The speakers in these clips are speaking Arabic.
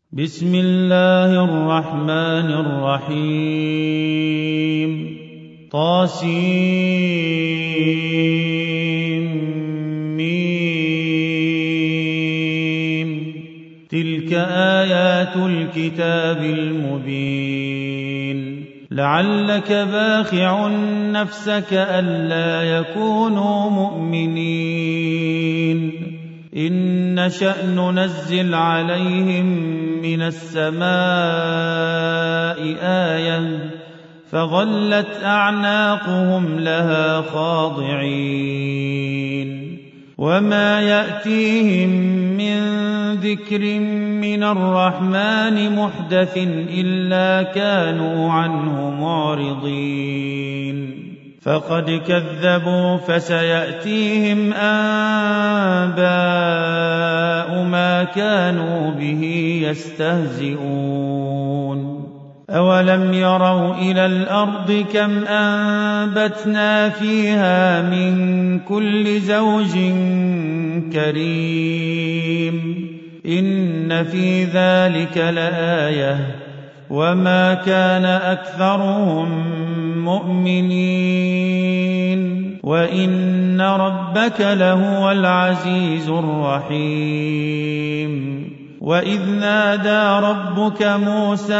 بسم الله الرحمن الرحيم طاسيم تلك آيات الكتاب المبين لعلك باخع نفسك ألا يكونوا مؤمنين إن نشأ ننزل عليهم من السماء آية فظلت أعناقهم لها خاضعين وما يأتيهم من ذكر من الرحمن محدث إلا كانوا عنه معرضين فقد كذبوا فسيأتيهم أنباء ما كانوا به يستهزئون أولم يروا إلى الأرض كم أنبتنا فيها من كل زوج كريم إن في ذلك لآية وما كان أكثرهم مؤمنين وإن ربك لهو العزيز الرحيم وإذ نادى ربك موسى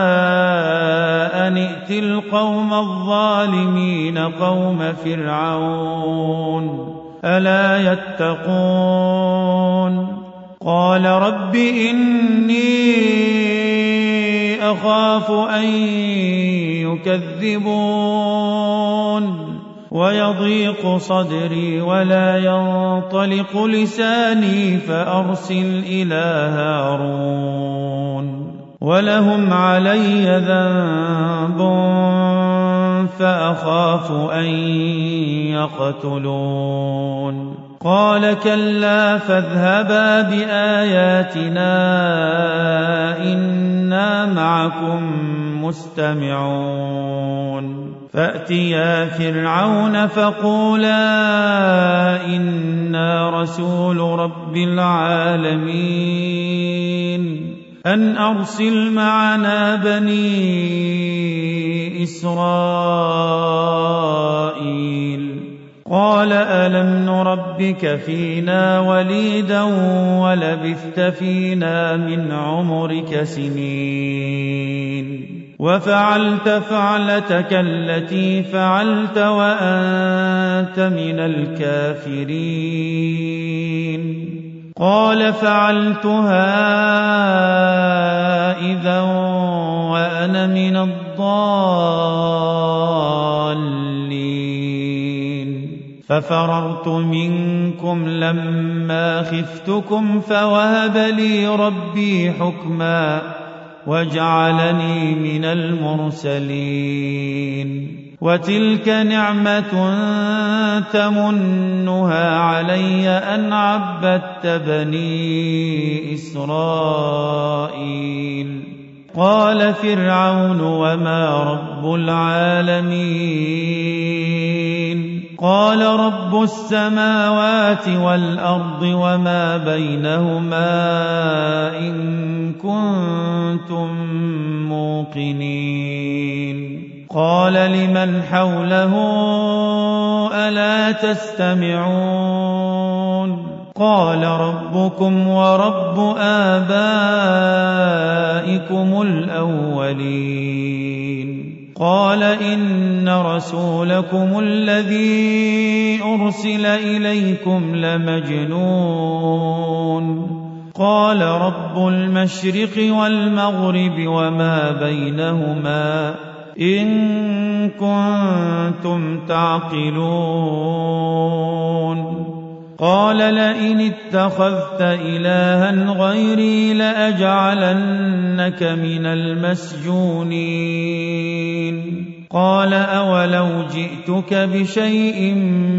أن ائت القوم الظالمين قوم فرعون ألا يتقون قال رب إني أخاف أن يكذبون ويضيق صدري ولا ينطلق لساني فأرسل إلى هارون ولهم علي ذنب فأخاف أن يقتلون قال كلا فاذهبا بآياتنا إنا معكم مستمعون فأتيا فرعون فقولا إنا رسول رب العالمين أن أرسل معنا بني إسرائيل قال ألم نربك فينا وليدا ولبثت فينا من عمرك سنين وفعلت فعلتك التي فعلت وأنت من الكافرين قال فعلتها إذا وأنا من الضالين ففررت منكم لما خفتكم فوهب لي ربي حكما وجعلني من المرسلين وتلك نعمة تمنها علي أن عبدت بني إسرائيل قال فرعون وما رب العالمين قال رب السماوات والأرض وما بينهما إن كنتم موقنين قال لمن حوله ألا تستمعون قال ربكم ورب آبائكم الأولين قال إن رسولكم الذي أرسل إليكم لمجنون قال رب المشرق والمغرب وما بينهما إن كنتم تعقلون قال لئن اتخذت إلها غيري لأجعلنك من المسجونين قال أولو جئتك بشيء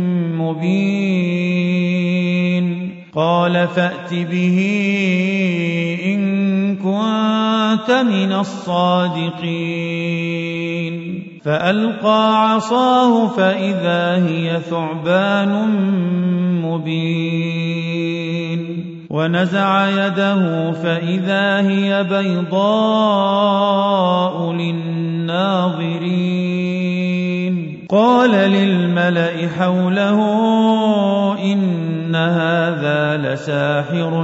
مبين قال فأت به إن كنت من الصادقين فألقى عصاه فإذا هي ثعبان مبين ونزع يده فإذا هي بيضاء للناظرين قال للملأ حوله إن هذا لساحر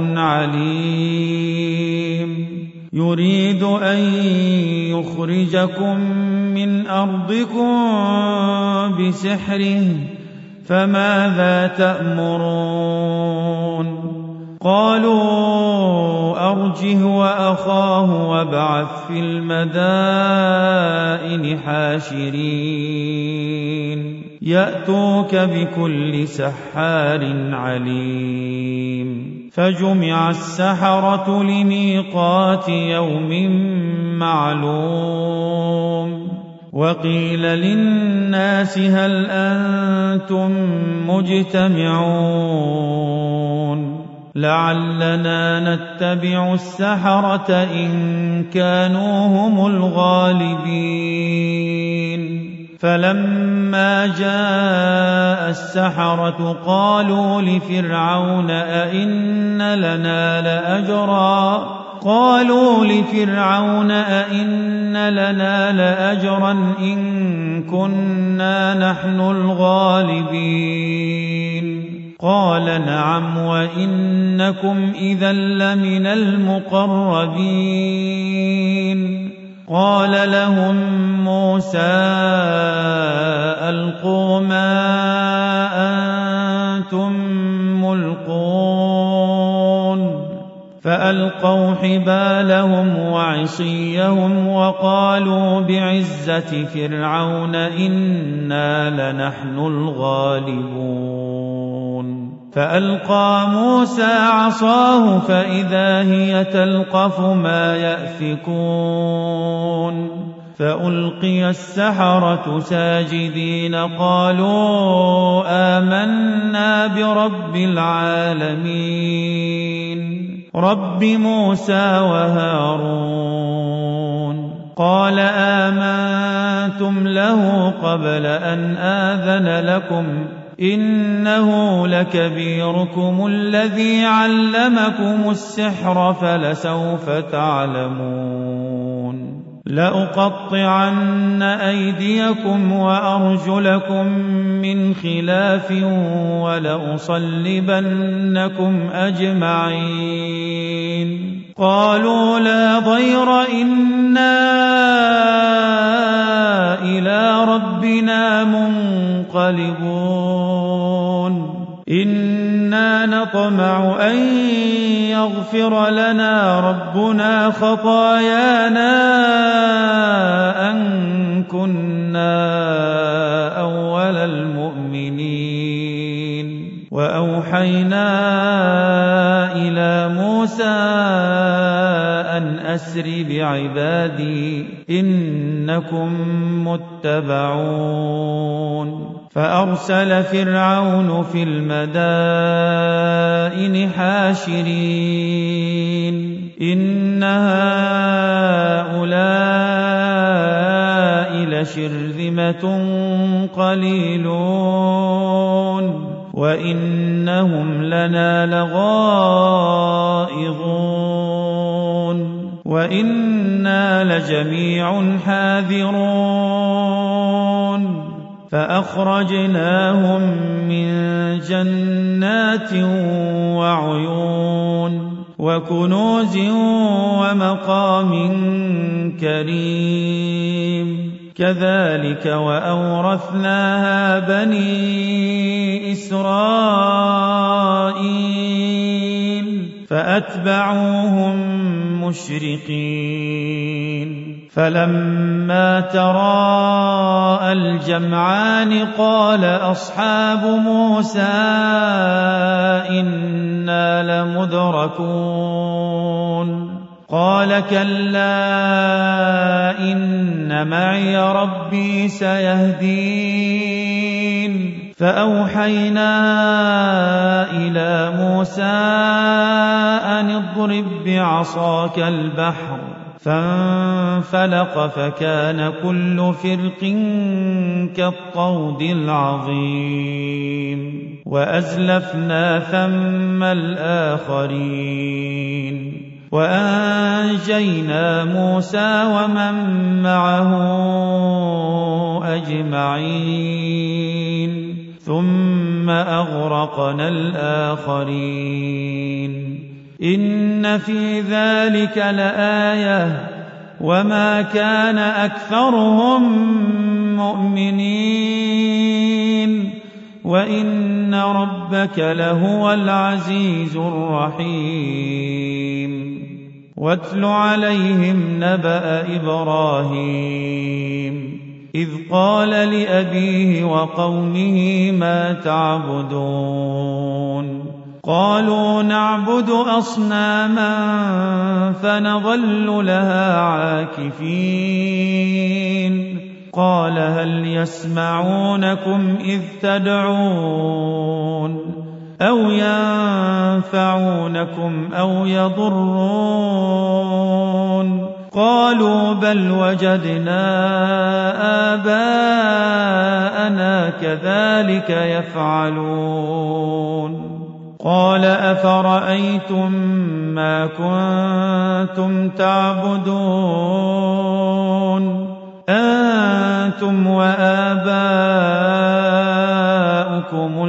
عليم يريد أن يخرجكم من أرضكم بسحره فماذا تأمرون قالوا أرجه وأخاه وابعث في المدائن حاشرين يأتوك بكل سحار عليم فجمع السحرة لميقات يوم معلوم وقيل للناس هل أنتم مجتمعون لعلنا نتبع السحرة إن كانوا هم الغالبين فلما جاء السحرة قالوا لفرعون أئن لنا لأجرا إن كنا نحن الغالبين قال نعم وإنكم إذا لمن المقربين قال لهم موسى ألقوا ما أنتم ملقون فألقوا حبالهم وعصيهم وقالوا بعزة فرعون إنا لنحن الغالبون فألقى موسى عصاه فإذا هي تلقف ما يأفكون فألقي السحرة ساجدين قالوا آمنا برب العالمين رب موسى وهارون قال آمنتم له قبل أن آذن لكم إنه لكبيركم الذي علمكم السحر فلسوف تعلمون لأقطعن أيديكم وأرجلكم من خلاف ولأصلبنكم أجمعين قالوا لا ضير إنا إلى ربنا منقلبون إنا نطمع أن يغفر لنا ربنا خطايانا أن كنا أول المؤمنين وأوحينا إلى موسى أن أسر بعبادي إنكم متبعون فأرسل فرعون في المدائن حاشرين إن هؤلاء لشرذمة قليلون وإنهم لنا لغائظون وإنا لجميع حاذرون فأخرجناهم من جنات وعيون وكنوز ومقام كريم كذلك وأورثناها بني إسرائيل فأتبعوهم مشرقين فلما تراءى الجمعان قال أصحاب موسى إنا لمدركون قال كلا إن معي ربي سيهدين فأوحينا إلى موسى أن اضرب بعصاك البحر فانفلق فكان كل فرق كالطود العظيم وأزلفنا ثم الآخرين وأنجينا موسى ومن معه أجمعين ثم أغرقنا الآخرين إن في ذلك لآية وما كان أكثرهم مؤمنين وإن ربك لهو العزيز الرحيم واتل عليهم نبأ إبراهيم إذ قال لأبيه وقومه ما تعبدون قالوا نعبد أصناما فنظل لها عاكفين قال هل يسمعونكم إذ تدعون أو ينفعونكم أو يضرون قالوا بل وجدنا آباءنا كذلك يفعلون قال أفرأيتم ما كنتم تعبدون أنتم وآباؤكم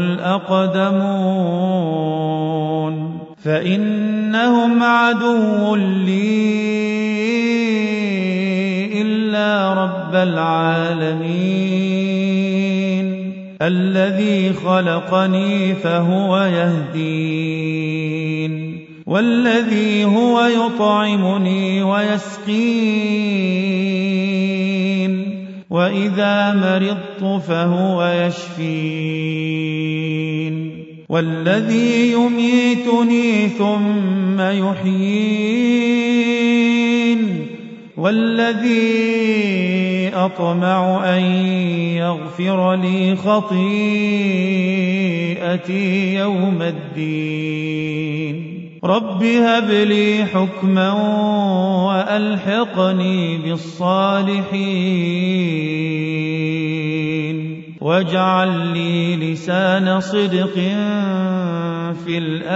الأقدمون فإنهم عدو لي إلا رب العالمين الذي خلقني فهو يهدين والذي هو يطعمني ويسقين وإذا مرضت فهو يشفين والذي يميتني ثم يحيين والذي أطمع أن يغفر لي خطيئتي يوم الدين رب هب لي حكما وألحقني بالصالحين واجعل لي لسان صدق في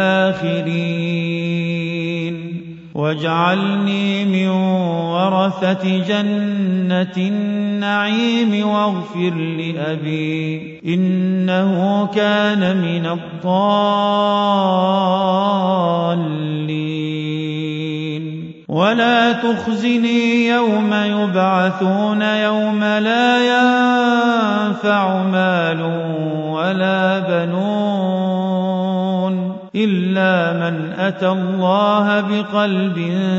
الآخرين واجعلني من ورثة جنة النعيم واغفر لأبي إنه كان من الضالين ولا تخزني يوم يبعثون يوم لا ينفع مال ولا بنون إلا من أتى الله بقلب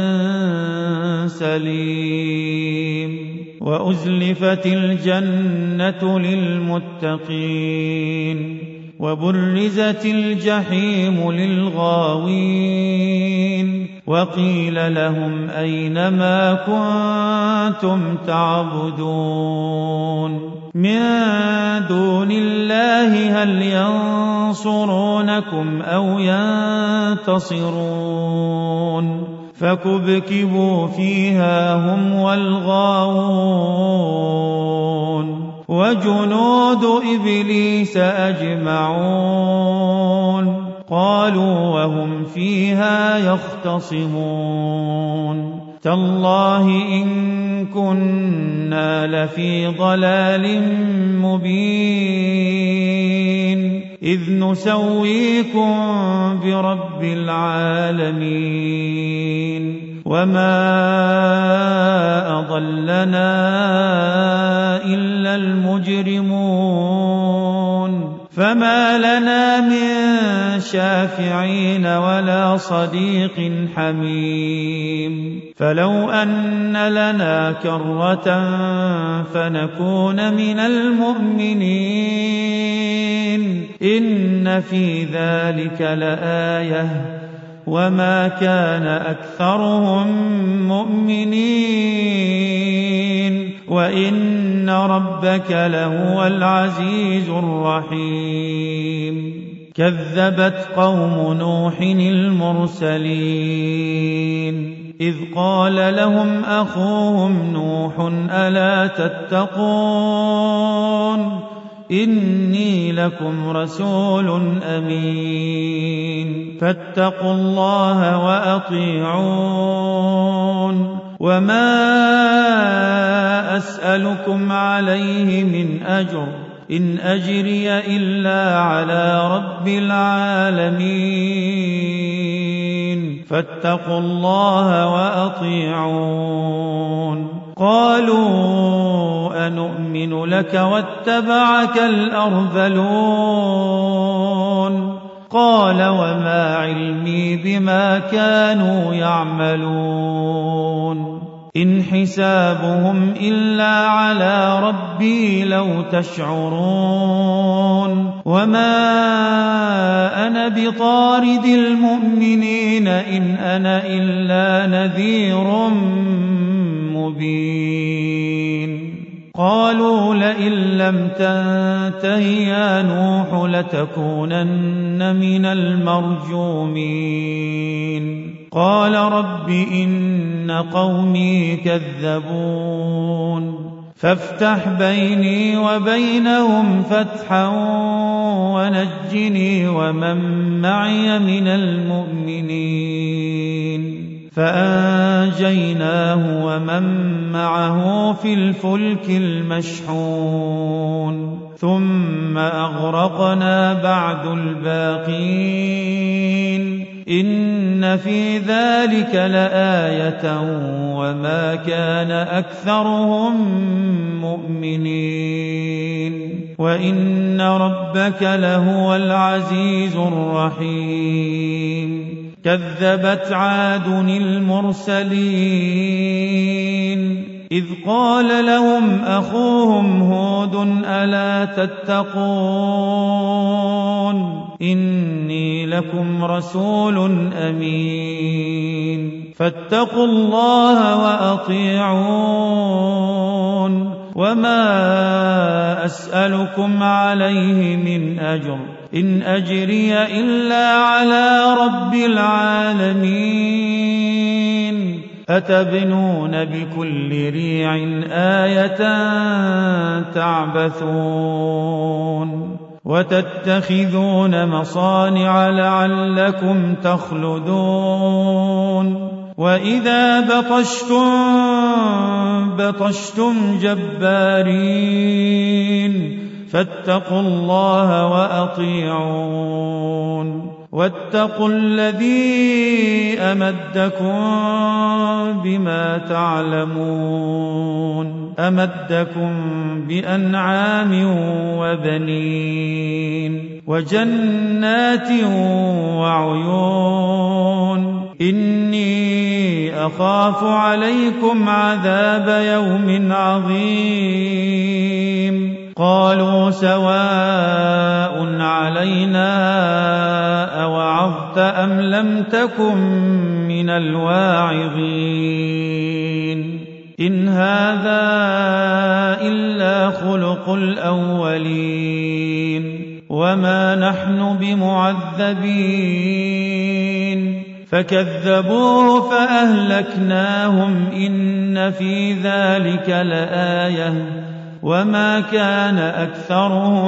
سليم وأزلفت الجنة للمتقين وبرزت الجحيم للغاوين وقيل لهم أين ما كنتم تعبدون من دون الله هل ينصرونكم أو ينتصرون فكبكبوا فيها هم والغاوون وجنود إبليس أجمعون قالوا وهم فيها يختصمون تالله إن كنا لفي ضلال مبين إذ نسويكم برب العالمين وما أضلنا إلا المجرمون فما لنا من شافعين ولا صديق حميم فلو أن لنا كرة فنكون من المؤمنين إن في ذلك لآية وما كان أكثرهم مؤمنين وإن ربك لهو العزيز الرحيم كذبت قوم نوح المرسلين إذ قال لهم أخوهم نوح ألا تتقون إني لكم رسول أمين فاتقوا الله وأطيعون وما أسألكم عليه من أجر إن أجري إلا على رب العالمين فاتقوا الله وأطيعون قالوا أنؤمن لك واتبعك الأرذلون قال وما علمي بما كانوا يعملون إن حسابهم إلا على ربي لو تشعرون وما أنا بطارد المؤمنين إن أنا إلا نذير مبين قالوا لئن لم تنته يا نوح لتكونن من المرجومين قال رب إن قومي كذبون فافتح بيني وبينهم فتحا ونجني ومن معي من المؤمنين فأنجيناه ومن معه في الفلك المشحون ثم أغرقنا بعد الباقين إن في ذلك لآية وما كان أكثرهم مؤمنين وإن ربك لهو العزيز الرحيم كذبت عاد المرسلين إذ قال لهم أخوهم هود ألا تتقون إني لكم رسول أمين فاتقوا الله وأطيعون وما أسألكم عليه من أجر إن أجري إلا على رب العالمين أتبنون بكل ريع آية تعبثون وتتخذون مصانع لعلكم تخلدون وإذا بطشتم جبارين فاتقوا الله وأطيعون واتقوا الذي أمدكم بما تعلمون أمدكم بأنعام وبنين وجنات وعيون إني أخاف عليكم عذاب يوم عظيم قالوا سواء علينا أوعظت أم لم تكن من الواعظين إن هذا إلا خلق الأولين وما نحن بمعذبين فكذبوه فأهلكناهم إن في ذلك لآية وما كان أكثرهم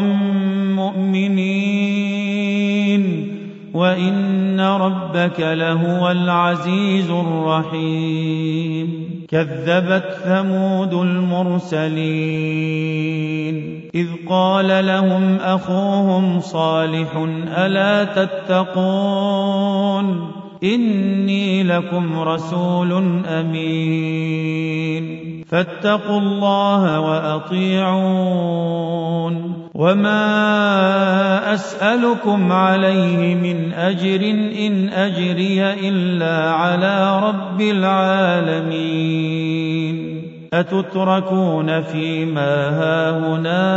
مؤمنين وإن ربك لهو العزيز الرحيم كذبت ثمود المرسلين إذ قال لهم أخوهم صالح ألا تتقون إني لكم رسول أمين فاتقوا الله وأطيعون وما أسألكم عليه من أجر إن أجري إلا على رب العالمين أتتركون فيما هاهنا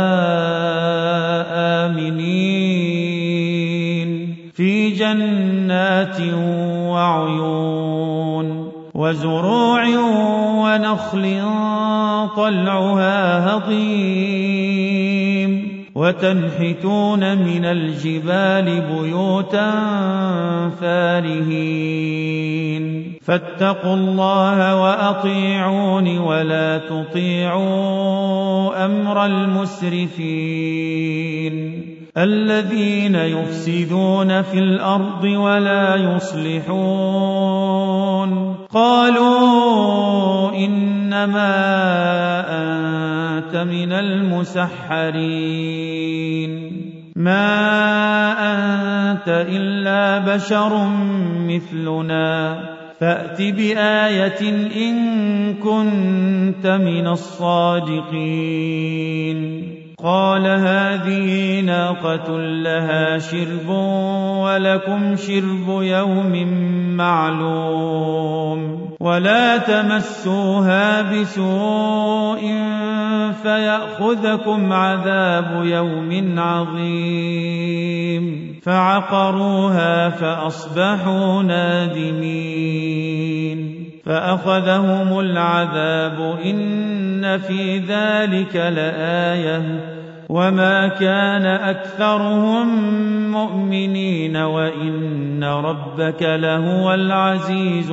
آمنين في جنات وعيون وزروع ونخل طلعها هضيم وتنحتون من الجبال بيوتا فارهين فاتقوا الله وأطيعون ولا تطيعوا أمر المسرفين الذين يفسدون في الأرض ولا يصلحون قالوا إنما أنت من المسحرين ما أنت إلا بشر مثلنا فأت بآية إن كنت من الصادقين قال هذه ناقة لها شرب ولكم شرب يوم معلوم ولا تمسوها بسوء فيأخذكم عذاب يوم عظيم فعقروها فأصبحوا نادمين فأخذهم العذاب إن في ذلك لآية وما كان أكثرهم مؤمنين وإن ربك لهو العزيز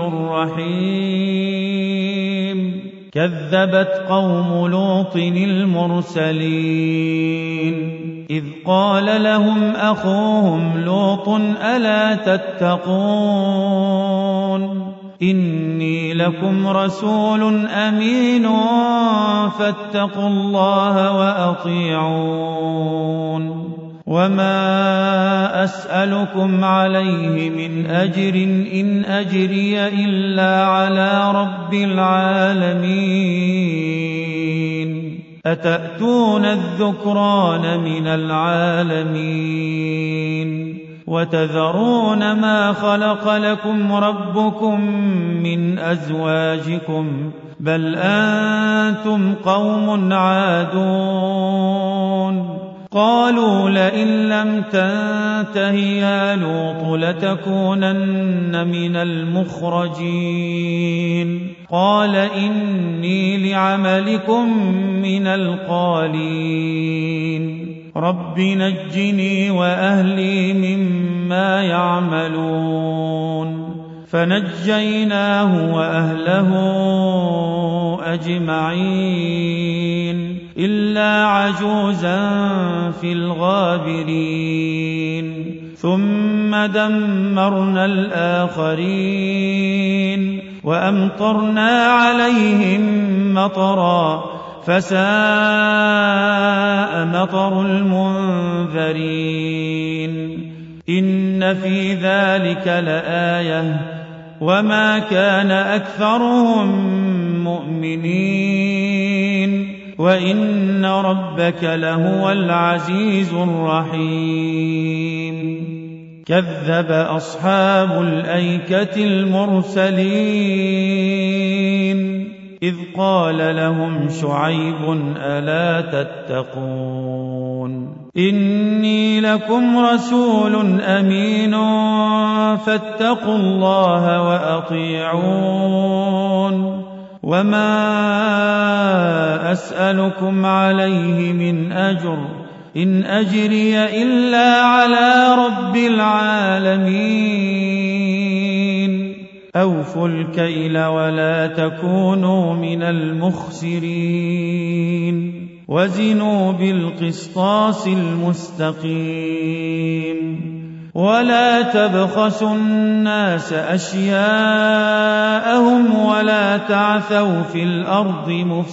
الرحيم كذبت قوم لوط المرسلين إذ قال لهم أخوهم لوط ألا تتقون إني لكم رسول أمين فاتقوا الله وأطيعون وما أسألكم عليه من أجر إن أجري إلا على رب العالمين أتأتون الذكران من العالمين وتذرون ما خلق لكم ربكم من أزواجكم بل أنتم قوم عادون قالوا لئن لم تنته يا لوط لتكونن من المخرجين قال إني لعملكم من القالين رب نجني وأهلي مما يعملون فنجيناه وأهله أجمعين إلا عجوزا في الغابرين ثم دمرنا الآخرين وأمطرنا عليهم مطرا فساء مطر المنذرين إن في ذلك لآية وما كان أكثرهم مؤمنين وإن ربك لهو العزيز الرحيم كذب أصحاب الأيكة المرسلين إذ قال لهم شعيب ألا تتقون إني لكم رسول أمين فاتقوا الله وأطيعون وما أسألكم عليه من أجر إن أجري إلا على رب العالمين أوفوا الكيل ولا تكونوا من المخسرين وزنوا بالقسطاس المستقيم ولا تبخسوا الناس أشياءهم ولا تعثوا في الأرض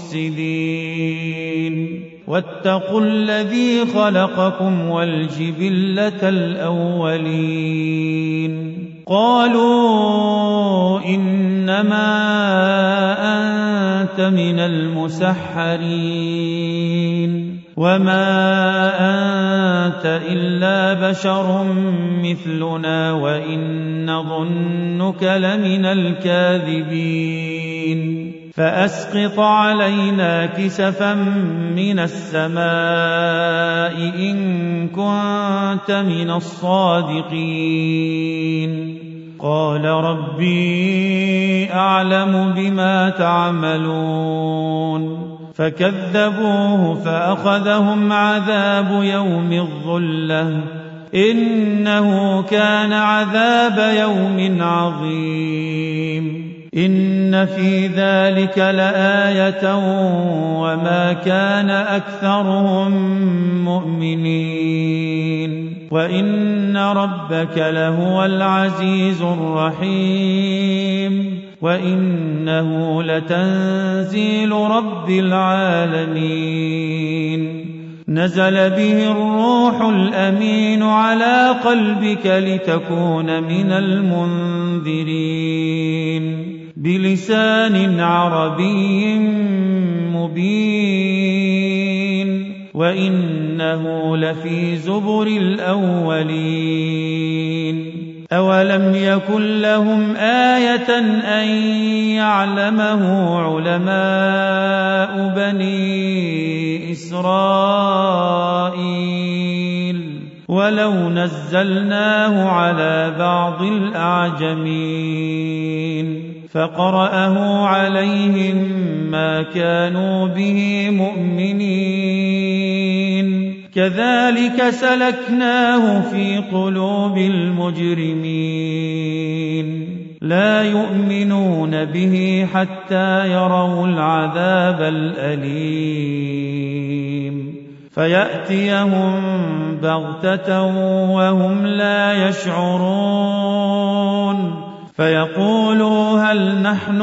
مفسدين واتقوا الذي خلقكم والجبلة الأولين قالوا إنما أنت من المسحرين وما أنت إلا بشر مثلنا وإن نظنك لمن الكاذبين فأسقط علينا كسفا من السماء إن كنت من الصادقين قال ربي أعلم بما تعملون فكذبوه فأخذهم عذاب يوم الظلة إنه كان عذاب يوم عظيم إن في ذلك لآية وما كان أكثرهم مؤمنين وإن ربك لهو العزيز الرحيم وإنه لتنزيل رب العالمين نزل به الروح الأمين على قلبك لتكون من المنذرين بلسان عربي مبين وإنه لفي زبر الأولين أولم يكن لهم آية أن يعلمه علماء بني إسرائيل ولو نزلناه على بعض الأعجمين فقرأه عليهم ما كانوا به مؤمنين كذلك سلكناه في قلوب المجرمين لا يؤمنون به حتى يروا العذاب الأليم فيأتيهم بغتة وهم لا يشعرون فيقولوا هل نحن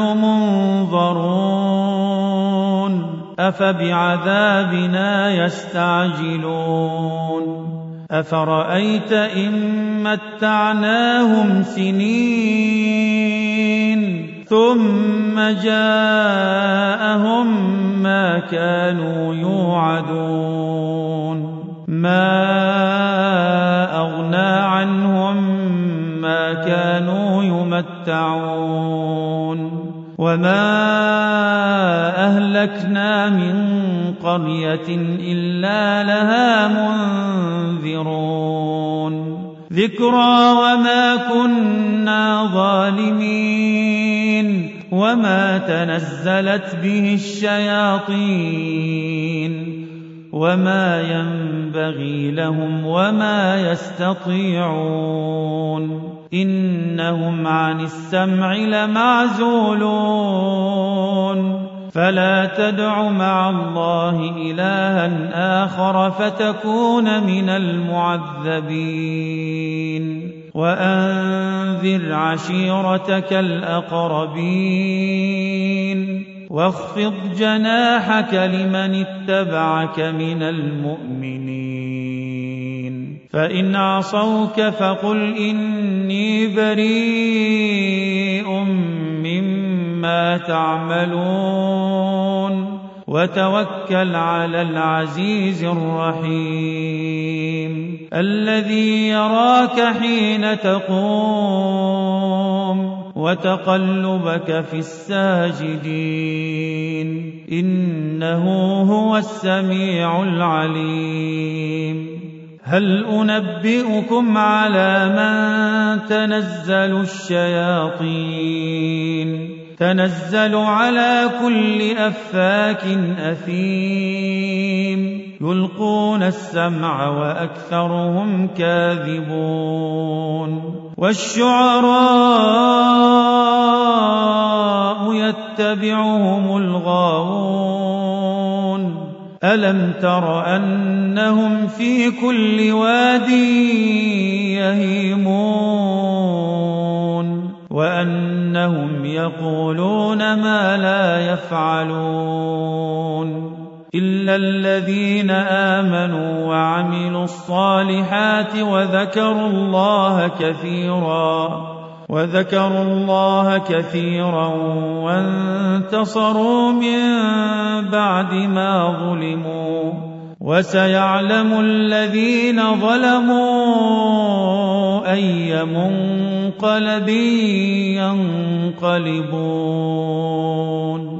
منظرون أفبعذابنا يستعجلون أفرأيت إن متعناهم سنين ثم جاءهم ما كانوا يوعدون ما أغنى عنهم ما كانوا يمتعون وما أهلكنا من قرية إلا لها منذرون ذكرى وما كنا ظالمين وما تنزلت به الشياطين وما ينبغي لهم وما يستطيعون إنهم عن السمع لمعزولون فلا تدع مع الله إلها آخر فتكون من المعذبين وأنذر عشيرتك الأقربين واخفض جناحك لمن اتبعك من المؤمنين فإن عصوك فقل إني بريء مما تعملون وتوكل على العزيز الرحيم الذي يراك حين تقوم وتقلبك في الساجدين إنه هو السميع العليم هل أنبئكم على من تنزل الشياطين تنزل على كل أفاك أثيم يلقون السمع وأكثرهم كاذبون والشعراء يتبعهم الغاوون ألم تر أنهم في كل واد يهيمون وأنهم يقولون ما لا يفعلون إلا الذين آمنوا وعملوا الصالحات وذكروا الله كثيرا وانتصروا من بعد ما ظلموا وسيعلم الذين ظلموا أي منقلب ينقلبون